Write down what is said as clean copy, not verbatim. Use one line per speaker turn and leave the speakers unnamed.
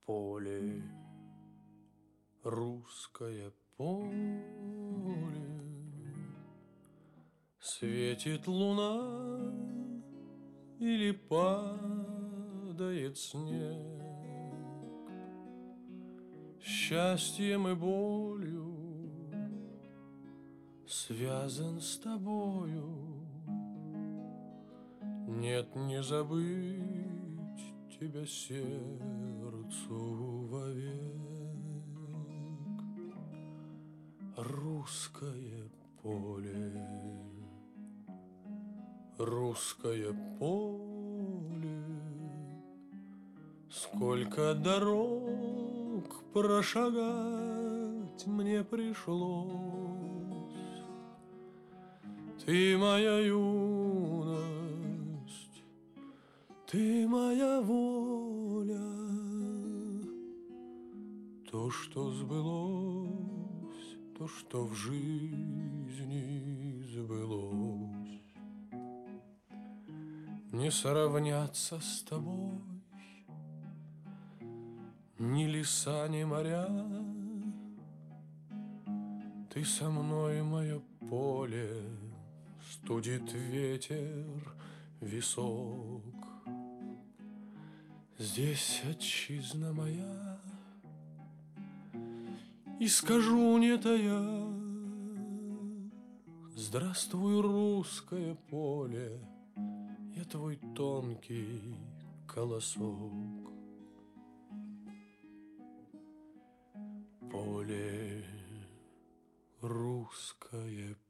поле, русское поле, светит луна или падает снег, счастьем и болью связан с тобою. Нет, не забыть тебя сердцу вовек. Русское поле, русское поле, сколько дорог прошагать мне пришлось. Ты моя юность, ты моя воля, то, что сбылось, то, что в жизни сбылось. Не сравняться с тобой ни леса, ни моря. Ты со мной, мое поле, студит ветер висок. Здесь отчизна моя, и скажу не тая: здравствуй, русское поле, я твой тонкий колосок. Поле, русское